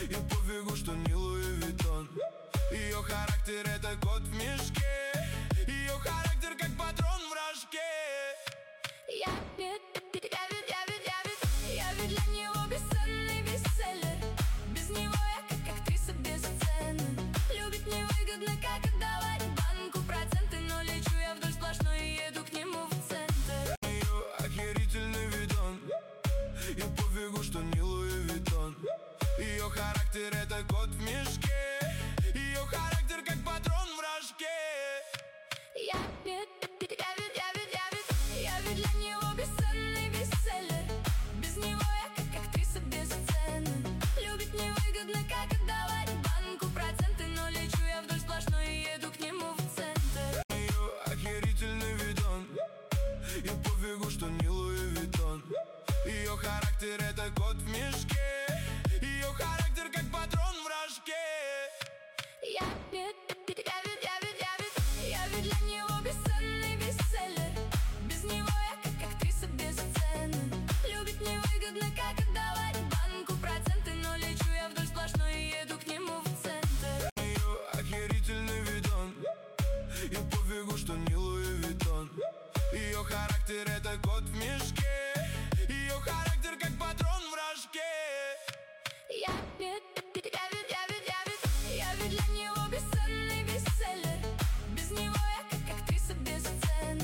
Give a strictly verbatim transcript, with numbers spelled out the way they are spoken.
И пофигу, что не Луи Виттон. Ее характер — это кот в мешке. Ее характер как патрон в рожке. Я ведь, я ведь, я ведь, я ведь, я ведь для него бесценный бестселлер. Без него я как актриса бесценна. Любит невыгодно, как отдавать банку проценты. Но лечу я вдоль сплошной и еду к нему в центр. Ее охерительный видон. И пофигу, что не Луи Виттон. Ее характер — это кот в мешке. Ее характер как патрон в рожке. Я ведь, я ведь, я ведь, я ведь, я ведь для него бесценный бестселлер. Без него я как актриса бесценна. Любит невыгодно, как отдавать банку проценты. Но лечу я вдоль сплошной и еду к нему в центр. Ее охерительный видон. И пофигу, что не Луи Виттон. Ее характер — это кот в мешке. Ее характер как патрон в рожке. Я ведь, я ведь, я ведь, я ведь, я ведь для него бесценный бестселлер. Без него я как актриса бесценна. Любит невыгодно, как отдавать банку проценты. Но лечу я вдоль сплошной и еду к нему в центр. Ее охерительный видон. И пофигу, что не Луи Виттон. Ее характер — это кот в мешке. Ее характер как патрон в рожке. Я